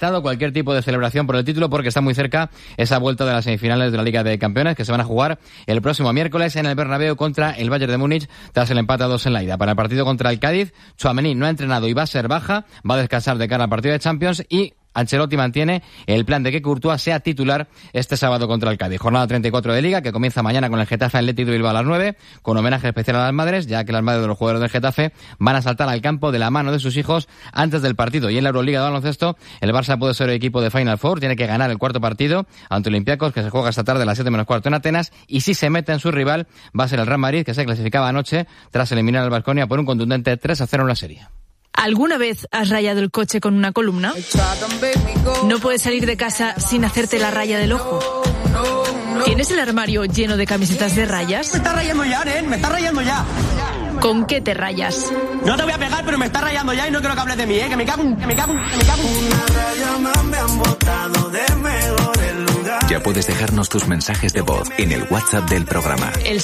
vetado cualquier tipo de celebración por el título porque está muy cerca esa vuelta de las semifinales de la Liga de Campeones que se van a jugar el próximo miércoles en el Bernabéu contra el Bayern de Múnich tras el empate a 2 en la ida. Para el partido contra el Cádiz, Tchouaméni no ha entrenado y va a ser baja, va a descansar de cara al partido de Champions y Ancelotti mantiene el plan de que Courtois sea titular este sábado contra el Cádiz. Jornada 34 de Liga, que comienza mañana con el Getafe Athletic de Bilbao a las 9, con homenaje especial a las madres, ya que las madres de los jugadores del Getafe van a saltar al campo de la mano de sus hijos antes del partido. Y en la Euroliga de baloncesto, el Barça puede ser el equipo de Final Four, tiene que ganar el cuarto partido ante Olympiacos, que se juega esta tarde a las 7:15 en Atenas, y si se mete en su rival, va a ser el Real Madrid, que se clasificaba anoche tras eliminar al Baskonia por un contundente 3-0 en la serie. ¿Alguna vez has rayado el coche con una columna? No puedes salir de casa sin hacerte la raya del ojo. ¿Tienes el armario lleno de camisetas de rayas? Me está rayando ya, Nen, me está rayando ya. ¿Con qué te rayas? No te voy a pegar, pero me está rayando ya y no quiero que hables de mí, que me cago. Una raya más me han botado de mejores lugares. Ya puedes dejarnos tus mensajes de voz en el WhatsApp del programa. El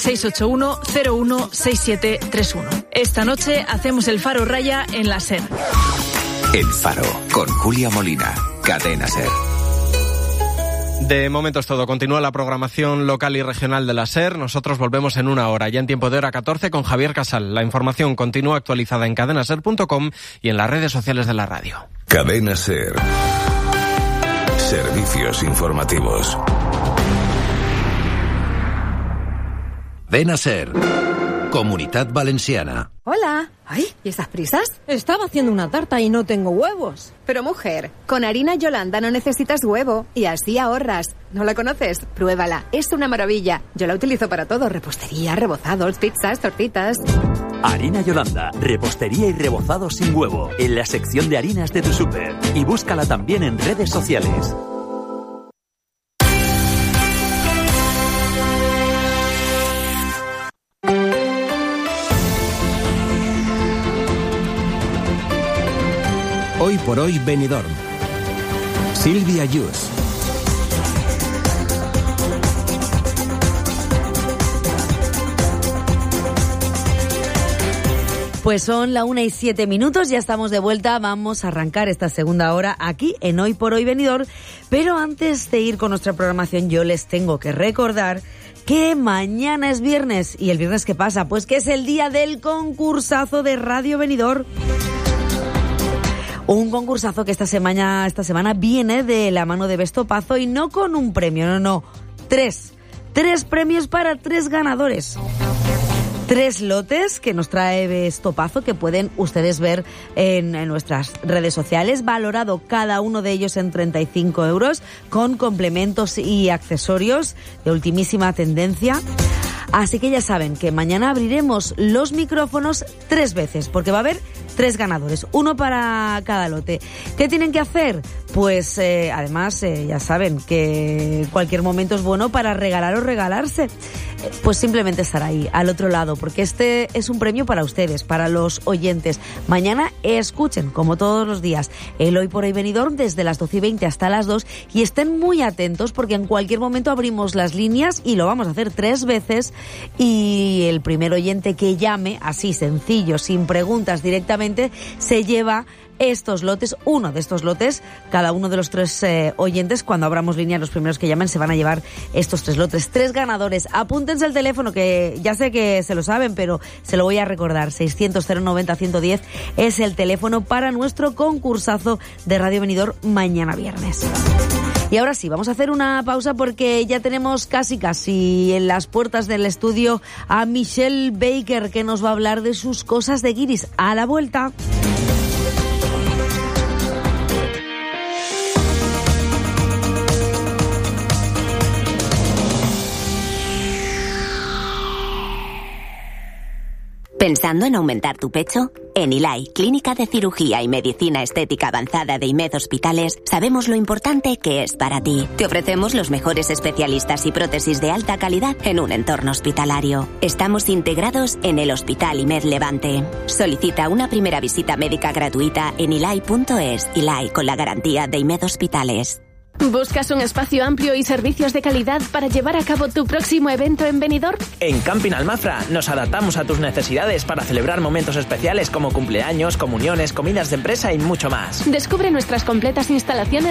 681-016731. Esta noche hacemos el Faro Raya en la SER. El Faro, con Julia Molina, Cadena SER. De momento es todo. Continúa la programación local y regional de la SER. Nosotros volvemos en una hora, ya en tiempo de hora 14, con Javier Casal. La información continúa actualizada en cadenaser.com y en las redes sociales de la radio. Cadena SER. Servicios informativos. Cadena SER. Comunitat Valenciana. Hola. Ay, ¿y esas prisas? Estaba haciendo una tarta y no tengo huevos. Pero mujer, con harina Yolanda no necesitas huevo y así ahorras. ¿No la conoces? Pruébala, es una maravilla. Yo la utilizo para todo, repostería, rebozados, pizzas, tortitas. Harina Yolanda, repostería y rebozado sin huevo, en la sección de harinas de tu súper. Y búscala también en redes sociales. Hoy por hoy Benidorm. Silvia Yus. Pues son la 1:07, ya estamos de vuelta, vamos a arrancar esta segunda hora aquí en Hoy por Hoy Benidorm, pero antes de ir con nuestra programación yo les tengo que recordar que mañana es viernes, y el viernes ¿qué pasa? Pues que es el día del concursazo de Radio Benidorm. Un concursazo que esta semana viene de la mano de Bestopazo y no con un premio, no. Tres premios para 3 ganadores. 3 lotes que nos trae Bestopazo que pueden ustedes ver en nuestras redes sociales, valorado cada uno de ellos en 35 euros, con complementos y accesorios de ultimísima tendencia. Así que ya saben que mañana abriremos los micrófonos 3 veces, porque va a haber 3 ganadores, 1 para cada lote. ¿Qué tienen que hacer? Pues además ya saben que cualquier momento es bueno para regalar o regalarse. Pues simplemente estar ahí, al otro lado, porque este es un premio para ustedes, para los oyentes. Mañana escuchen, como todos los días, el Hoy por Hoy Benidorm desde las 12:20 hasta las 2 y estén muy atentos porque en cualquier momento abrimos las líneas y lo vamos a hacer 3 veces y el primer oyente que llame, así sencillo, sin preguntas directamente, se lleva estos lotes, uno de estos lotes. Cada uno de los 3 oyentes, cuando abramos líneas, los primeros que llamen se van a llevar estos 3 lotes. 3 ganadores. Apúntense el teléfono, que ya sé que se lo saben, pero se lo voy a recordar. 600-090-110 es el teléfono para nuestro concursazo de Radio Benidorm mañana viernes. Y ahora sí, vamos a hacer una pausa porque ya tenemos casi en las puertas del estudio a Michelle Baker, que nos va a hablar de sus cosas de guiris. A la vuelta. ¿Pensando en aumentar tu pecho? En ILAI, Clínica de Cirugía y Medicina Estética Avanzada de IMED Hospitales, sabemos lo importante que es para ti. Te ofrecemos los mejores especialistas y prótesis de alta calidad en un entorno hospitalario. Estamos integrados en el Hospital IMED Levante. Solicita una primera visita médica gratuita en ilai.es. ILAI, con la garantía de IMED Hospitales. ¿Buscas un espacio amplio y servicios de calidad para llevar a cabo tu próximo evento en Benidorm? En Camping Almafra nos adaptamos a tus necesidades para celebrar momentos especiales como cumpleaños, comuniones, comidas de empresa y mucho más. Descubre nuestras completas instalaciones